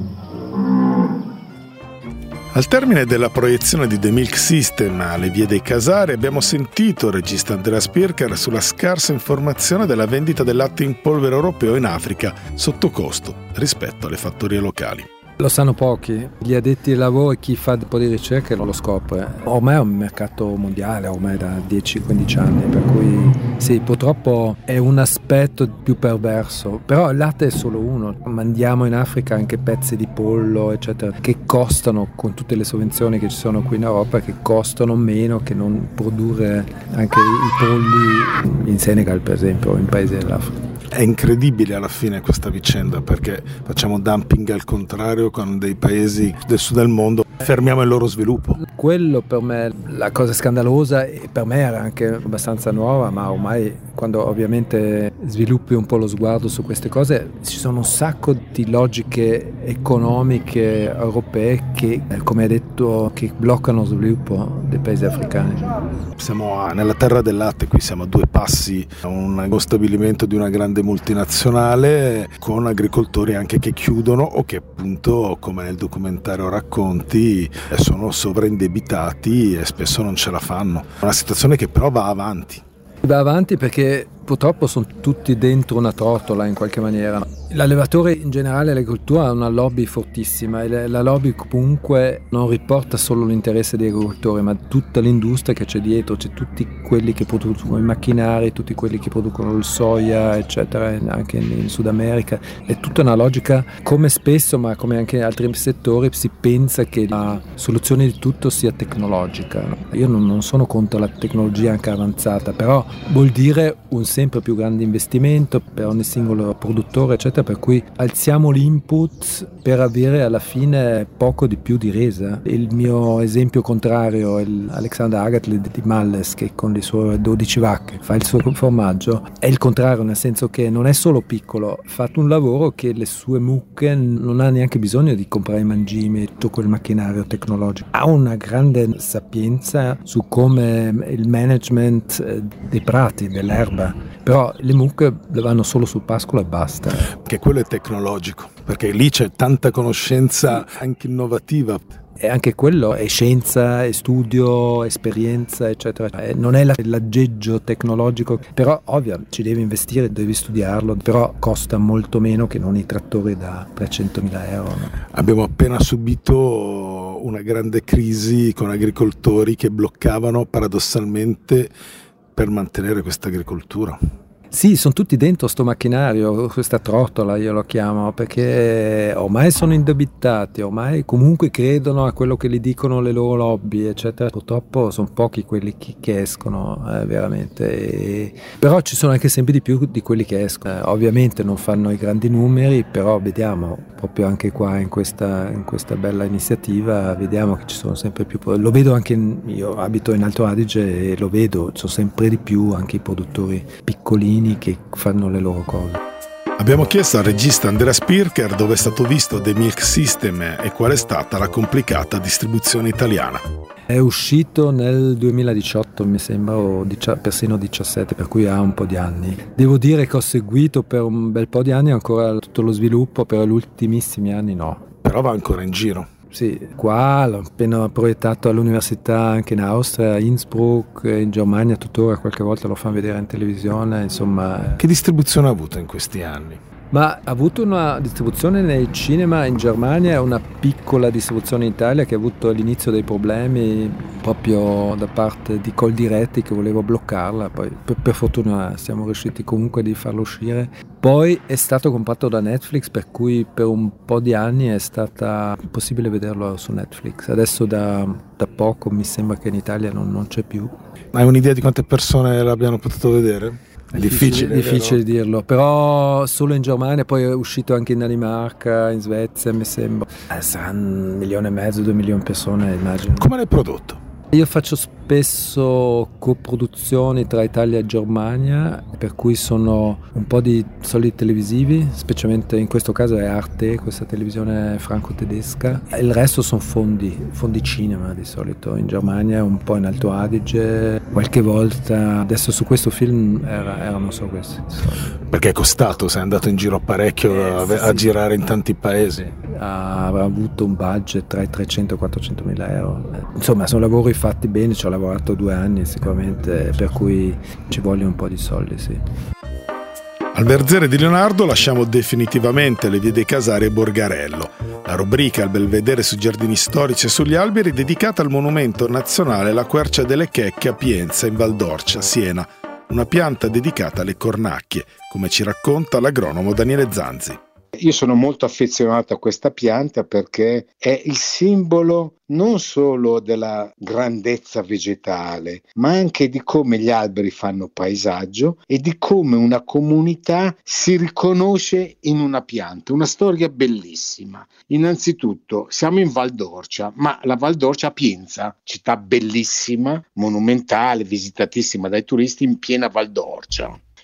Al termine della proiezione di The Milk System alle vie dei Casari abbiamo sentito il regista Andreas Pirker sulla scarsa informazione della vendita del latte in polvere europeo in Africa sotto costo rispetto alle fattorie locali. Lo sanno pochi, gli addetti ai lavori, chi fa un po' di ricerche non lo scopre. Ormai è un mercato mondiale, ormai da 10-15 anni, per cui sì, purtroppo è un aspetto più perverso, però il latte è solo uno. Mandiamo in Africa anche pezzi di pollo, eccetera, che costano, con tutte le sovvenzioni che ci sono qui in Europa, che costano meno che non produrre anche i polli in Senegal, per esempio, in paesi dell'Africa. È incredibile alla fine questa vicenda, perché facciamo dumping al contrario con dei paesi del sud del mondo, fermiamo il loro sviluppo. Quello per me, la cosa scandalosa, e per me era anche abbastanza nuova, ma ormai quando ovviamente sviluppi un po' lo sguardo su queste cose, ci sono un sacco di logiche economiche europee che, come hai detto, che bloccano lo sviluppo dei paesi africani. Siamo nella terra del latte, qui siamo a 2 passi a uno stabilimento di una grande multinazionale, con agricoltori anche che chiudono o che appunto, come nel documentario racconti, sono sovraindebitati e spesso non ce la fanno. Una situazione che però va avanti. Va avanti perché purtroppo sono tutti dentro una trottola in qualche maniera. L'allevatore in generale, l'agricoltura ha una lobby fortissima e la lobby comunque non riporta solo l'interesse degli agricoltori, ma tutta l'industria che c'è dietro, c'è tutti quelli che producono i macchinari, tutti quelli che producono il soia, eccetera, anche in Sud America. È tutta una logica, come spesso, ma come anche in altri settori, si pensa che la soluzione di tutto sia tecnologica. Io non sono contro la tecnologia anche avanzata, però vuol dire un sempre più grande investimento per ogni singolo produttore, eccetera, per cui alziamo l'input per avere alla fine poco di più di resa. Il mio esempio contrario è Alexander Agatle di Malles, che con le sue 12 vacche fa il suo formaggio. È il contrario, nel senso che non è solo piccolo, ha fatto un lavoro che le sue mucche non ha neanche bisogno di comprare i mangimi, tutto quel macchinario tecnologico. Ha una grande sapienza su come il management dei prati, dell'erba. Però le mucche le vanno solo sul pascolo e basta. Che quello è tecnologico, perché lì c'è tanta conoscenza anche innovativa. E anche quello è scienza, è studio, esperienza, eccetera. Non è l'aggeggio tecnologico, però ovvio ci devi investire, devi studiarlo, però costa molto meno che non i trattori da 300.000 euro. No? Abbiamo appena subito una grande crisi con agricoltori che bloccavano paradossalmente per mantenere questa agricoltura. Sì, sono tutti dentro sto macchinario, questa trottola io lo chiamo, perché ormai sono indebitati, ormai comunque credono a quello che gli dicono le loro lobby, eccetera. Purtroppo sono pochi quelli che escono veramente, però ci sono anche sempre di più di quelli che escono. Ovviamente non fanno i grandi numeri, però vediamo proprio anche qua in questa bella iniziativa, vediamo che ci sono sempre più. Lo vedo anche, io abito in Alto Adige e lo vedo, ci sono sempre di più anche i produttori piccolini che fanno le loro cose. Abbiamo chiesto al regista Andrea Spirker dove è stato visto The Milk System e qual è stata la complicata distribuzione italiana. È uscito nel 2018 mi sembra, o persino 17, per cui ha un po' di anni. Devo dire che ho seguito per un bel po' di anni ancora tutto lo sviluppo, per gli ultimissimi anni no. Però va ancora in giro. Sì, qua l'ho appena proiettato all'università anche in Austria, a Innsbruck, in Germania tuttora qualche volta lo fanno vedere in televisione, insomma. Che distribuzione ha avuto in questi anni? Ma ha avuto una distribuzione nei cinema in Germania e una piccola distribuzione in Italia che ha avuto all'inizio dei problemi proprio da parte di Coldiretti che voleva bloccarla, poi per fortuna siamo riusciti comunque di farlo uscire. Poi è stato comprato da Netflix, per cui per un po' di anni è stata possibile vederlo su Netflix. Adesso da poco mi sembra che in Italia non c'è più. Hai un'idea di quante persone l'abbiano potuto vedere? È difficile dirlo, però solo in Germania, poi è uscito anche in Danimarca, in Svezia mi sembra. Saranno 1,5 milioni, 2 milioni di persone, immagino. Come l'hai prodotto? Io faccio spesso coproduzioni tra Italia e Germania, per cui sono un po' di soliti televisivi, specialmente in questo caso è Arte, questa televisione franco-tedesca. Il resto sono fondi cinema di solito, in Germania, un po' in Alto Adige, qualche volta. Adesso su questo film erano solo questi. Perché è costato, sei andato in giro parecchio a girare in tanti paesi. Sì. Avrà avuto un budget tra i 300 e 400 mila euro. Insomma, sono lavori fatti bene, ci ho lavorato 2 anni sicuramente, per cui ci vogliono un po' di soldi, sì. Al Verzere di Leonardo lasciamo definitivamente le vie dei Casari e Borgarello. La rubrica al Belvedere sui giardini storici e sugli alberi è dedicata al monumento nazionale La Quercia delle Checche a Pienza in Val d'Orcia, Siena, una pianta dedicata alle cornacchie, come ci racconta l'agronomo Daniele Zanzi. Io sono molto affezionato a questa pianta perché è il simbolo non solo della grandezza vegetale, ma anche di come gli alberi fanno paesaggio e di come una comunità si riconosce in una pianta. Una storia bellissima. Innanzitutto siamo in Val d'Orcia, ma la Val d'Orcia a Pienza, città bellissima, monumentale, visitatissima dai turisti in piena Val d'Orcia.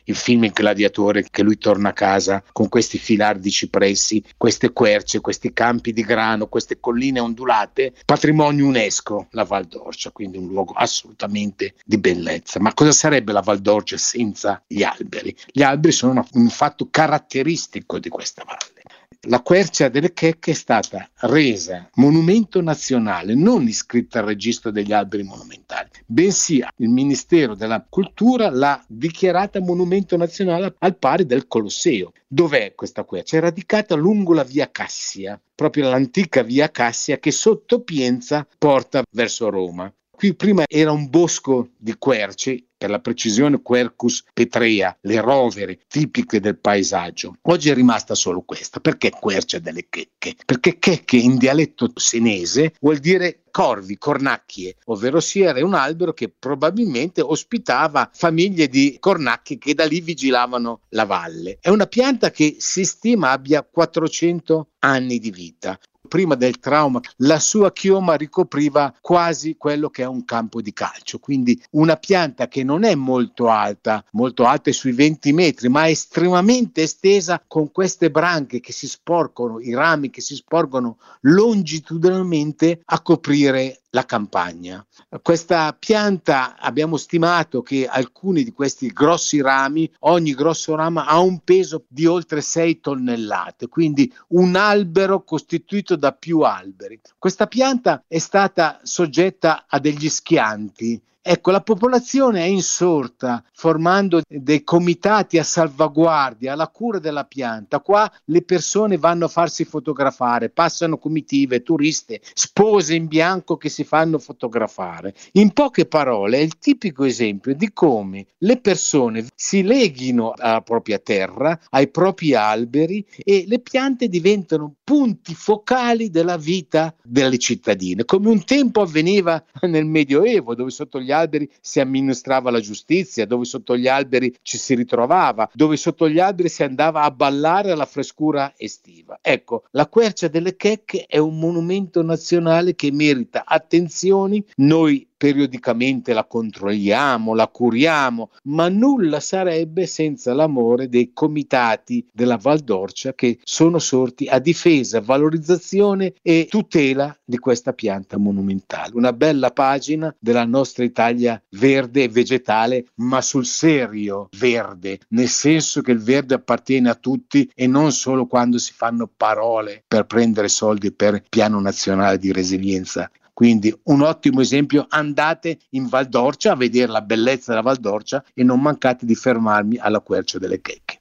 il film Il Gladiatore, che lui torna a casa con questi filari di cipressi, queste querce, questi campi di grano, queste colline ondulate, patrimonio UNESCO la Val d'Orcia, quindi un luogo assolutamente di bellezza. Ma cosa sarebbe la Val d'Orcia senza gli alberi? Gli alberi sono un fatto caratteristico di questa valle. La quercia delle Checche è stata resa monumento nazionale, non iscritta al registro degli alberi monumentali, bensì il Ministero della Cultura l'ha dichiarata monumento nazionale al pari del Colosseo. Dov'è questa quercia? È radicata lungo la via Cassia, proprio l'antica via Cassia che sotto Pienza porta verso Roma. Qui prima era un bosco di querci, per la precisione Quercus petrea, le rovere tipiche del paesaggio. Oggi è rimasta solo questa. Perché quercia delle Checche? Perché Checche in dialetto senese vuol dire corvi, cornacchie, ovvero sia era un albero che probabilmente ospitava famiglie di cornacchie che da lì vigilavano la valle. È una pianta che si stima abbia 400 anni di vita. Prima del trauma la sua chioma ricopriva quasi quello che è un campo di calcio, quindi una pianta che non è molto alta è sui 20 metri, ma è estremamente estesa, con queste branche che si sporgono, i rami che si sporgono longitudinalmente a coprire la campagna. Questa pianta, abbiamo stimato che alcuni di questi grossi rami, ogni grosso ramo ha un peso di oltre 6 tonnellate, quindi un albero costituito da più alberi. Questa pianta è stata soggetta a degli schianti. Ecco, la popolazione è insorta formando dei comitati a salvaguardia, alla cura della pianta. Qua le persone vanno a farsi fotografare, passano comitive, turiste, spose in bianco che si fanno fotografare. In poche parole è il tipico esempio di come le persone si leghino alla propria terra, ai propri alberi, e le piante diventano punti focali della vita delle cittadine, come un tempo avveniva nel Medioevo, dove sotto gli alberi si amministrava la giustizia, dove sotto gli alberi ci si ritrovava, dove sotto gli alberi si andava a ballare alla frescura estiva. Ecco, la quercia delle Checche è un monumento nazionale che merita attenzioni. Noi periodicamente la controlliamo, la curiamo, ma nulla sarebbe senza l'amore dei comitati della Val d'Orcia che sono sorti a difesa, valorizzazione e tutela di questa pianta monumentale. Una bella pagina della nostra Italia verde e vegetale, ma sul serio verde, nel senso che il verde appartiene a tutti e non solo quando si fanno parole per prendere soldi per il Piano Nazionale di Resilienza. Quindi un ottimo esempio: andate in Val d'Orcia a vedere la bellezza della Val d'Orcia e non mancate di fermarmi alla quercia delle Checche.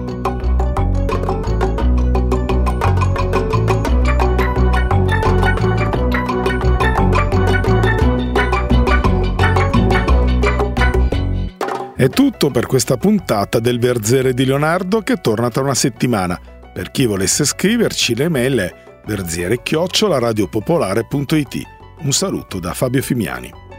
È tutto per questa puntata del Verzere di Leonardo, che torna tra una settimana. Per chi volesse scriverci, l'email è verzere@radiopopolare.it. Un saluto da Fabio Fimiani.